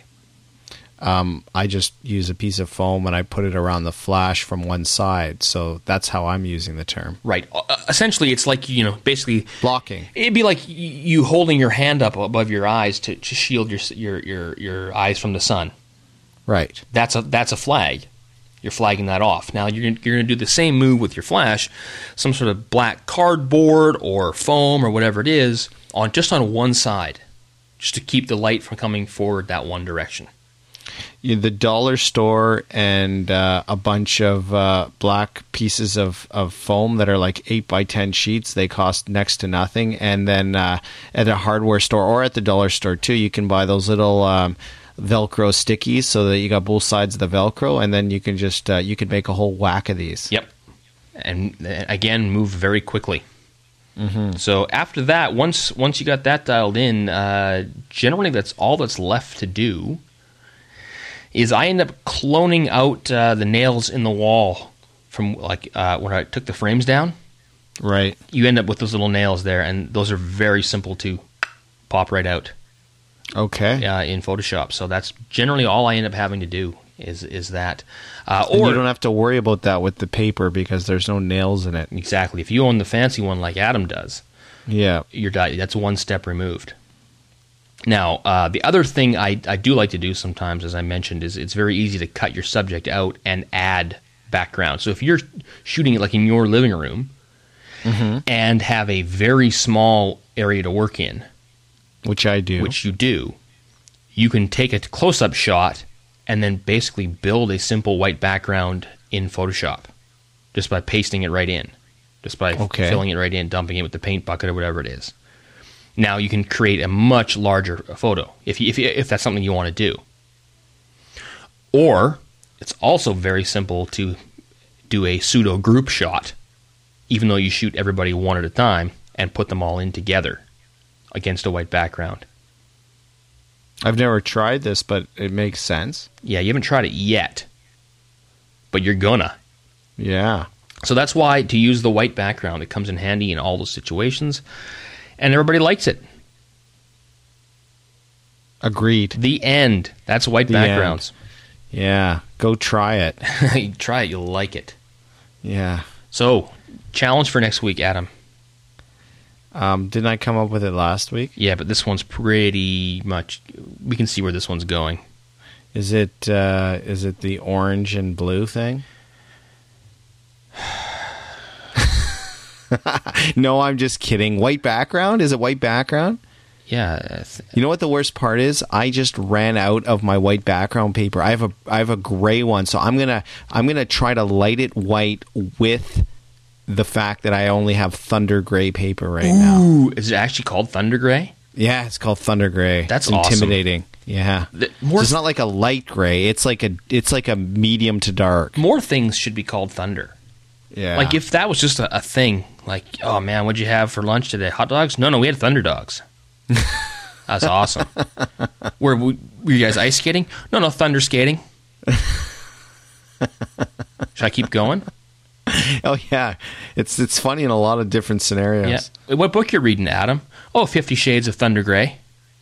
I just use a piece of foam and I put it around the flash from one side, so that's how I'm using the term. Right. Essentially, it's like basically blocking. It'd be like you holding your hand up above your eyes to shield your eyes from the sun. Right. That's a flag. You're flagging that off. Now, you're going to do the same move with your flash, some sort of black cardboard or foam or whatever it is, just on one side, just to keep the light from coming forward that one direction. The dollar store and a bunch of black pieces of foam that are like 8x10 sheets, they cost next to nothing. And then at a hardware store or at the dollar store too, you can buy those little Velcro stickies so that you got both sides of the Velcro, and then you can just you can make a whole whack of these. Yep. And again, move very quickly. Mm-hmm. So after that, once you got that dialed in, generally that's all that's left to do. Is I end up cloning out the nails in the wall from when I took the frames down. Right. You end up with those little nails there, and those are very simple to pop right out. Okay. In Photoshop. So that's generally all I end up having to do is that. And you don't have to worry about that with the paper because there's no nails in it. Exactly. If you own the fancy one like Adam does, that's one step removed. Now, the other thing I do like to do sometimes, as I mentioned, is it's very easy to cut your subject out and add background. So if you're shooting it like in your living room and have a very small area to work in, which you do, you can take a close-up shot and then basically build a simple white background in Photoshop just by pasting it right in, just by filling it right in, dumping it with the paint bucket or whatever it is. Now you can create a much larger photo if that's something you want to do. Or it's also very simple to do a pseudo group shot, even though you shoot everybody one at a time and put them all in together against a white background. I've never tried this, but it makes sense. Yeah, you haven't tried it yet, but you're gonna. Yeah. So that's why to use the white background, it comes in handy in all those situations, and everybody likes it. Agreed. The end. That's white backgrounds. End. Yeah. Go try it. You try it, you'll like it. Yeah. So, challenge for next week, Adam. Didn't I come up with it last week? Yeah, but this one's pretty much... We can see where this one's going. Is it the orange and blue thing? No, I'm just kidding. White background? Is it white background? Yeah. You know what the worst part is? I just ran out of my white background paper. I have a gray one, so I'm gonna try to light it white with the fact that I only have Thunder Gray paper right now. Ooh, is it actually called Thunder Gray? Yeah, it's called Thunder Gray. That's it's awesome. Intimidating. Yeah. So it's not like a light gray. It's like a medium to dark. More things should be called Thunder. Yeah. Like if that was just a thing, like, oh man, what'd you have for lunch today? Hot dogs? No, we had Thunder Dogs. That's awesome. Were you guys ice skating? No, thunder skating. Should I keep going? Oh yeah, it's funny in a lot of different scenarios. Yeah. What book you're reading, Adam? Oh, 50 Shades of Thunder Gray.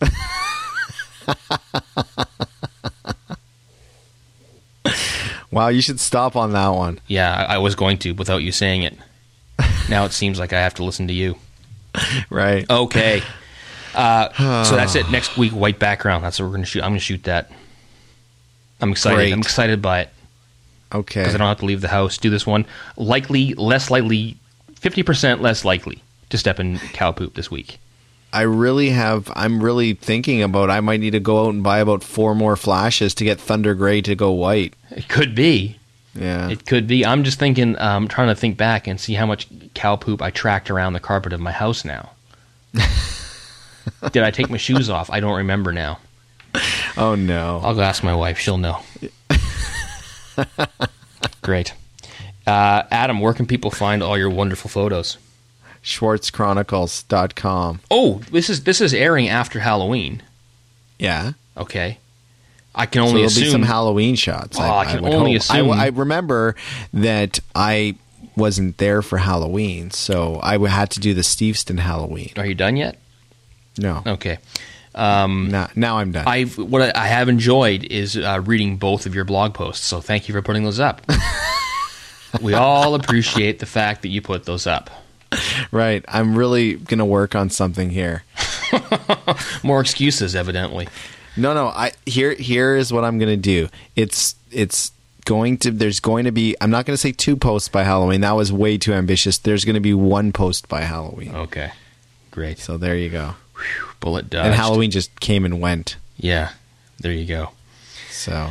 Wow, you should stop on that one. Yeah, I was going to without you saying it. Now it seems like I have to listen to you. Right. Okay. So that's it. Next week, white background. That's what we're going to shoot. I'm going to shoot that. I'm excited. Great. I'm excited by it. Okay. Because I don't have to leave the house. Do this one. Less likely, 50% less likely to step in cow poop this week. I'm really thinking about, I might need to go out and buy about 4 more flashes to get Thunder Gray to go white. It could be. Yeah. It could be. I'm just thinking, trying to think back and see how much cow poop I tracked around the carpet of my house now. Did I take my shoes off? I don't remember now. Oh, no. I'll go ask my wife. She'll know. Great. Adam, where can people find all your wonderful photos? SchwartzChronicles.com. Oh, this is airing after Halloween. Yeah. Okay. I can only so assume... there'll be some Halloween shots. I can only assume... I remember that I wasn't there for Halloween, so I had to do the Steveston Halloween. Are you done yet? No. Okay. Now I'm done. What I have enjoyed is reading both of your blog posts, so thank you for putting those up. We all appreciate the fact that you put those up. Right. I'm really going to work on something here. More excuses, evidently. No. Here is what I'm going to do. There's going to be, I'm not going to say 2 posts by Halloween. That was way too ambitious. There's going to be 1 post by Halloween. Okay. Great. So there you go. Whew, bullet dodged. And Halloween just came and went. Yeah. There you go. So.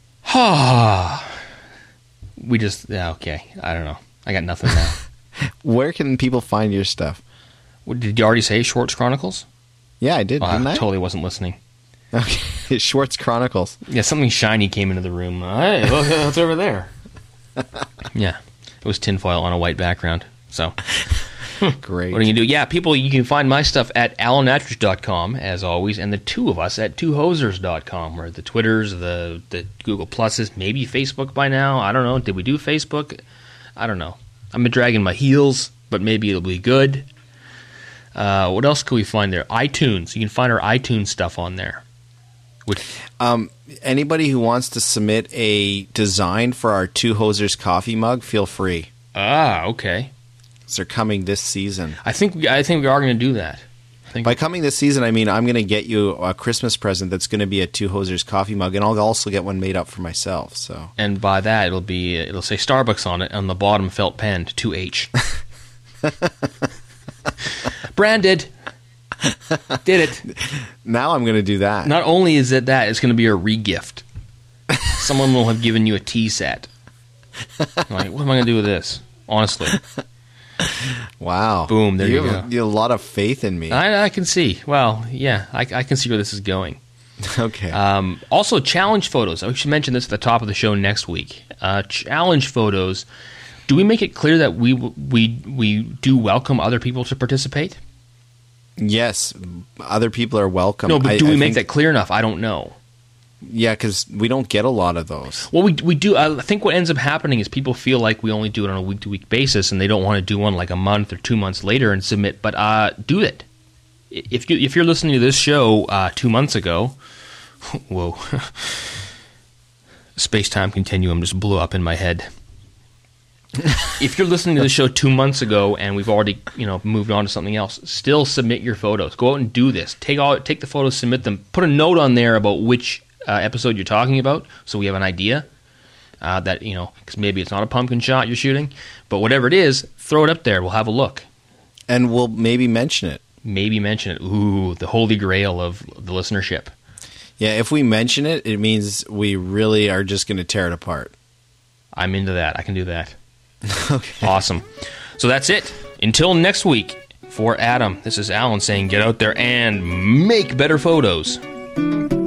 Okay. I don't know. I got nothing now. Where can people find your stuff? Did you already say Schwartz Chronicles? Yeah, I did, didn't I? Totally wasn't listening. Okay, Schwartz Chronicles. Yeah, something shiny came into the room. Hey, look, what's over there? Yeah, it was tinfoil on a white background. So, great. What are you going to do? Yeah, people, you can find my stuff at alanatridge.com, as always, and the two of us at twohosers.com, where the Twitters, the Google Pluses, maybe Facebook by now. I don't know. Did we do Facebook? I don't know. I've been dragging my heels, but maybe it'll be good. What else can we find there? iTunes. You can find our iTunes stuff on there. Anybody who wants to submit a design for our Two Hosers coffee mug, feel free. Ah, okay. They're coming this season. I think we are going to do that. By coming this season, I mean I'm going to get you a Christmas present that's going to be a Two Hosers coffee mug, and I'll also get one made up for myself. So, and by that it'll say Starbucks on it, on the bottom felt penned 2H. Branded. Did it. Now I'm going to do that. Not only is it that, it's going to be a re-gift. Someone will have given you a tea set. Like, what am I going to do with this? Honestly. Wow. Boom, there you go. You have a lot of faith in me. I can see. Well, yeah, I can see where this is going. Okay. Also, challenge photos. I should mention this at the top of the show next week. Challenge photos. Do we make it clear that we do welcome other people to participate? Yes, other people are welcome. No, but do we make that clear enough? I don't know. Yeah, because we don't get a lot of those. Well, we do. I think what ends up happening is people feel like we only do it on a week-to-week basis, and they don't want to do one like a month or 2 months later and submit. But do it. If you're listening to this show 2 months ago, whoa, space-time continuum just blew up in my head. If you're listening to the show 2 months ago and we've already moved on to something else, still submit your photos. Go out and do this. Take the photos, submit them. Put a note on there about which episode you're talking about, so we have an idea. That because maybe it's not a pumpkin shot you're shooting, but whatever it is, throw it up there. We'll have a look, and we'll maybe mention it. Ooh, the holy grail of the listenership. Yeah, if we mention it, it means we really are just going to tear it apart. I'm into that. I can do that. Okay. Awesome. So that's it. Until next week, for Adam, this is Alan saying get out there and make better photos.